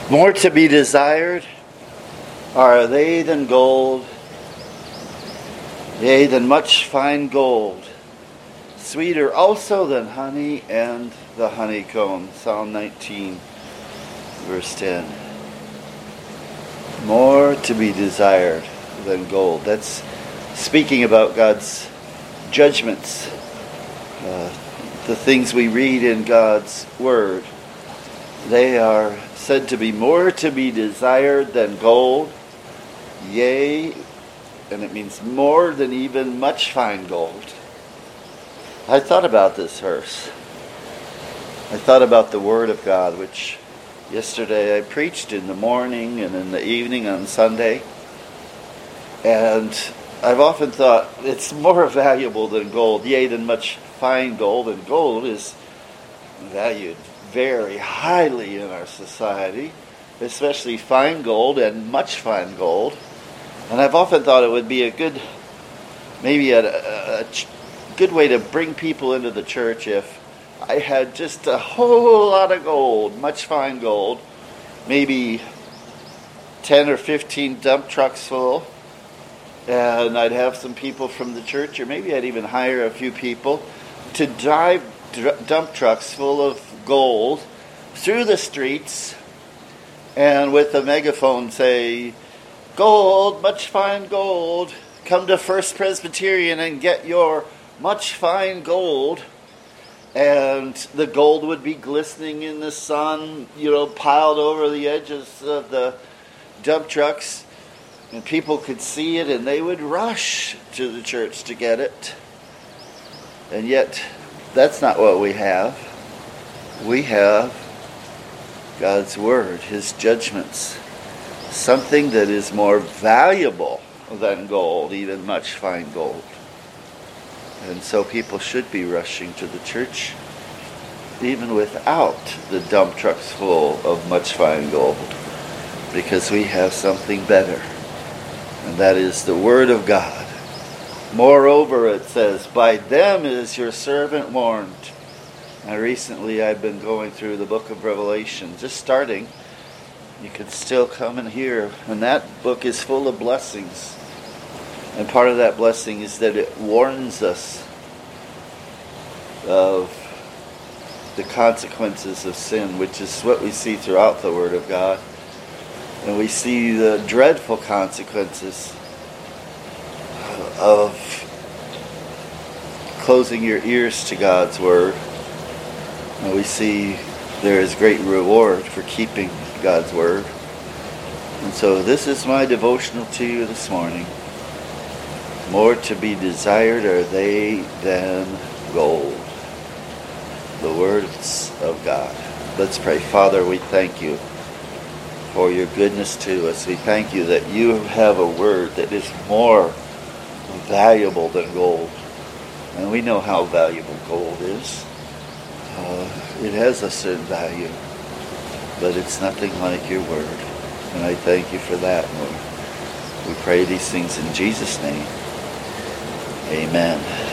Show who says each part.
Speaker 1: More to be desired are they than gold, yea, than much fine gold, sweeter also than honey and the honeycomb. Psalm 19, verse 10. More to be desired than gold. That's speaking about God's judgments, the things we read in God's Word. They are said to be more to be desired than gold, yea, and it means more than even much fine gold. I thought about this verse. I thought about the Word of God, which yesterday I preached in the morning and in the evening on Sunday. And I've often thought it's more valuable than gold, yea, than much fine gold. And gold is valued very highly in our society, especially fine gold and much fine gold. And I've often thought it would be a good way to bring people into the church if I had just a whole lot of gold, much fine gold, maybe 10 or 15 dump trucks full, and I'd have some people from the church, or maybe I'd even hire a few people to drive dump trucks full of gold through the streets and with a megaphone say, "Gold, much fine gold, come to First Presbyterian and get your much fine gold." And the gold would be glistening in the sun, piled over the edges of the dump trucks, and people could see it and they would rush to the church to get it. And yet, that's not what we have. We have God's Word, His judgments, something that is more valuable than gold, even much fine gold. And so people should be rushing to the church, even without the dump trucks full of much fine gold, because we have something better, and that is the Word of God. Moreover, it says, by them is your servant warned. Now, recently I've been going through the book of Revelation, just starting. You can still come and hear, and that book is full of blessings. And part of that blessing is that it warns us of the consequences of sin, which is what we see throughout the Word of God. And we see the dreadful consequences of closing your ears to God's Word. And we see there is great reward for keeping God's Word. And so this is my devotional to you this morning. More to be desired are they than gold. The words of God. Let's pray. Father, we thank you for your goodness to us. We thank you that you have a word that is more valuable than gold. And we know how valuable gold is. It has a certain value, but it's nothing like your word. And I thank you for that, Lord. We pray these things in Jesus' name. Amen.